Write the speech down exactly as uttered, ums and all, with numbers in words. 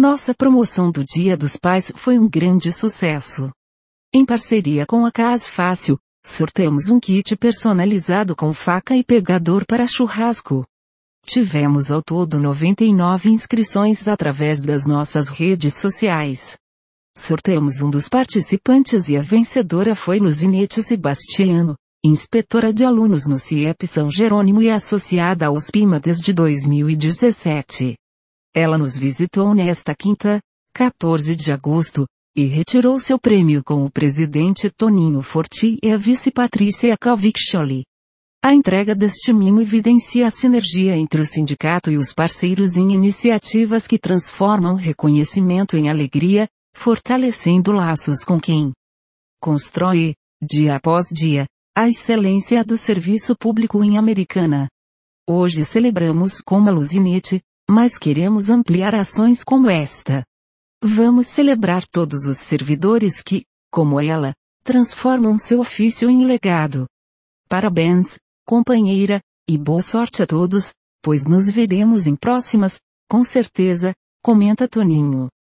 Nossa promoção do Dia dos Pais foi um grande sucesso. Em parceria com a Cas Fácil, sorteamos um kit personalizado com faca e pegador para churrasco. Tivemos ao todo noventa e nove inscrições através das nossas redes sociais. Sorteamos um dos participantes e a vencedora foi Luzinete Sebastiano, inspetora de alunos no C I E P São Jerônimo e associada ao SPIMA desde dois mil e dezessete. Ela nos visitou nesta quinta, quatorze de agosto, e retirou seu prêmio com o presidente Toninho Forti e a vice Patrícia Calviccioli. A entrega deste mimo evidencia a sinergia entre o sindicato e os parceiros em iniciativas que transformam reconhecimento em alegria, fortalecendo laços com quem constrói, dia após dia, a excelência do serviço público em Americana. Hoje celebramos como a Luzinete, mas queremos ampliar ações como esta. Vamos celebrar todos os servidores que, como ela, transformam seu ofício em legado. Parabéns, companheira, e boa sorte a todos, pois nos veremos em próximas, com certeza, comenta Toninho.